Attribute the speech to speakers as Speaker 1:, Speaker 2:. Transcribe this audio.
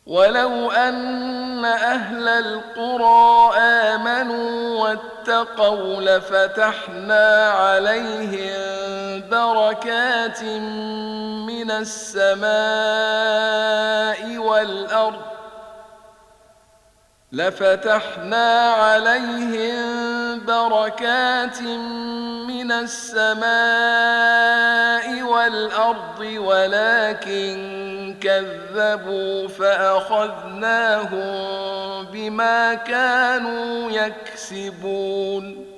Speaker 1: ولو أن أهل القرى آمنوا واتقوا لفتحنا عليهم بركات من السماء والأرض ولكن كذبوا فأخذناهم بما كانوا يكسبون